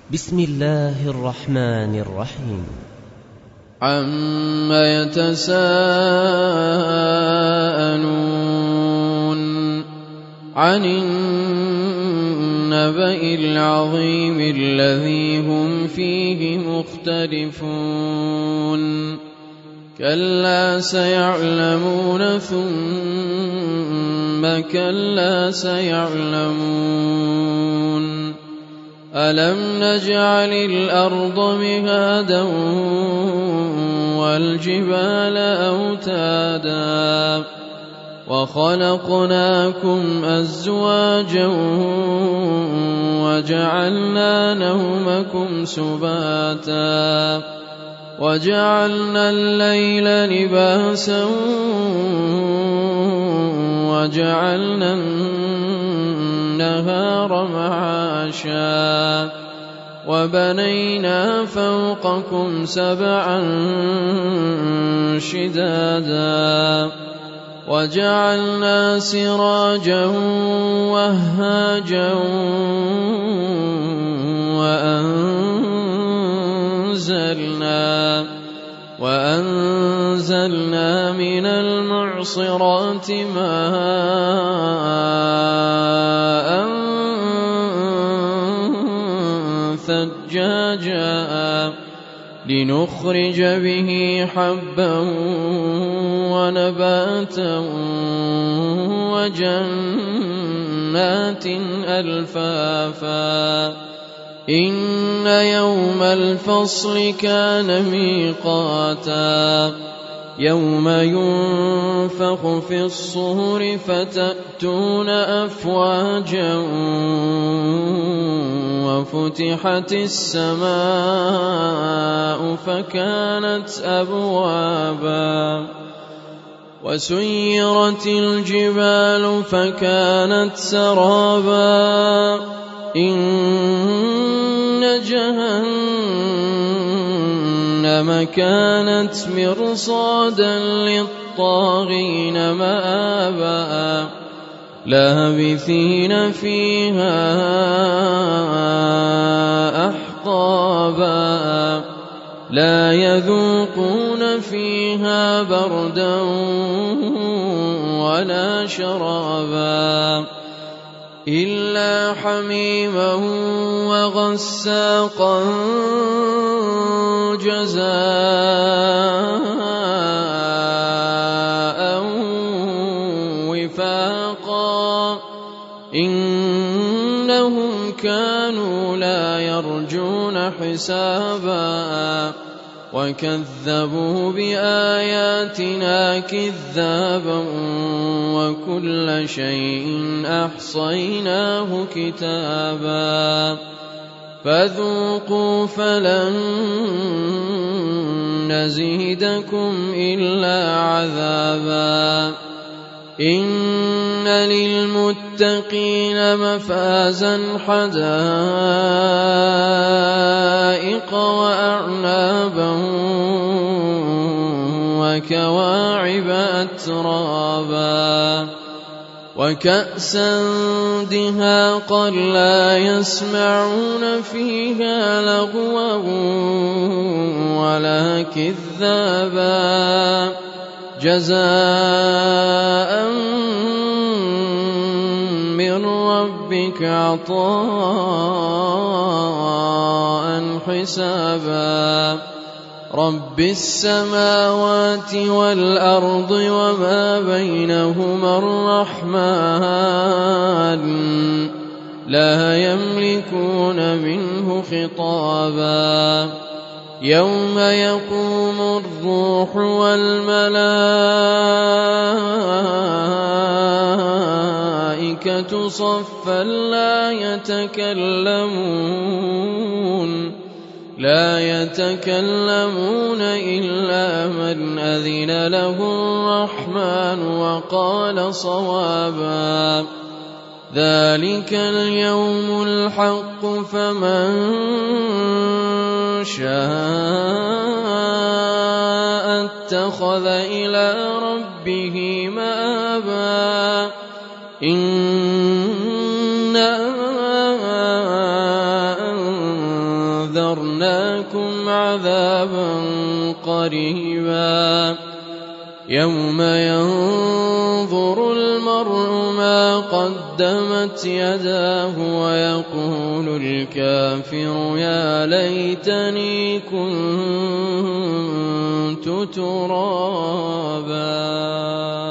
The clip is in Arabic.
بسم الله الرحمن الرحيم. عَمَّ يَتَسَاءَلُونَ عَنِ النَّبَإِ الْعَظِيمِ الَّذِي هُمْ فِيهِ مُخْتَلِفُونَ كَلَّا سَيَعْلَمُونَ ثُمَّ كَلَّا سَيَعْلَمُونَ أَلَمْ نَجْعَلِ الْأَرْضَ مِهَادًا وَالْجِبَالَ أَوْتَادًا وَخَلَقْنَاكُمْ أَزْوَاجًا وَجَعَلْنَا نَوْمَكُمْ سُبَاتًا وَجَعَلْنَا اللَّيْلَ لِبَاسًا وَجَعَلْنَا النَّهَارَ مَعَاشًا وَبَنَيْنَا فَوْقَكُمْ سَبْعًا شِدَادًا وَجَعَلْنَا سِرَاجًا وَهَّاجًا وَأَنزَلْنَا مِنَ الْمُعْصِرَاتِ مَاءً ثَجَّاجًا لِنُخْرِجَ بِهِ حَبًّا وَنَبَاتًا وَجَنَّاتٍ أَلْفَافًا إِنَّ يَوْمَ الْفَصْلِ كَانَ مِيقَاتًا يَوْمَ يُنفَخُ فِي الصُّورِ فَتَأْتُونَ أَفْوَاجًا وَفُتِحَتِ السَّمَاءُ فَكَانَتْ أَبْوَابًا وَسُيِّرَتِ الْجِبَالُ فَكَانَتْ سَرَابًا إِنَّ جَهَنَّمَ كَانَتْ مِرْصَادًا لِلطَّاغِينَ مَآبًا لَابِثِينَ فِيهَا أَحْقَابًا لَا يَذُوقُونَ فِيهَا بَرْدًا وَلَا شَرَابًا إِلَّا حَمِيمًا وَغَسَّاقًا جَزَاءً وِفَاقًا إِنَّهُمْ كَانُوا لَا يَرْجُونَ حِسَابًا وَكَذَّبُوا بِآيَاتِنَا كِذَّابًا وَكُلَّ شَيْءٍ أَحْصَيْنَاهُ كِتَابًا فَذُوقُوا فَلَن نَّزِيدَكُمْ إِلَّا عَذَابًا إِنَّ لِلْمُتَّقِينَ مَفَازًا حَدَائِقَ وَأَعْنَابًا وَكَوَاعِبَ أَتْرَابًا وَكَأْسًا دِهَاقًا لَّا يَسْمَعُونَ فِيهَا لَغْوًا وَلَا كِذَّابًا جَزَاءً مِّن رَّبِّكَ عَطَاءً حِسَابًا رَبِّ السَّمَاوَاتِ وَالْأَرْضِ وَمَا بَيْنَهُمَا الرَّحْمَٰنُ لَا يَمْلِكُونَ مِنْهُ خِطَابًا يَوْمَ يَقُومُ الرُّوحُ وَالْمَلَائِكَةُ صَفًّا لا يتكلمون إلا من أذن له الرحمن وقال صوابا ذلك اليوم الحق فمن شاء اتخذ إلى ربه مآبا إنا عذابا قريبا يوم ينظر المرء ما قدمت يداه ويقول الكافر يا ليتني كنت ترابا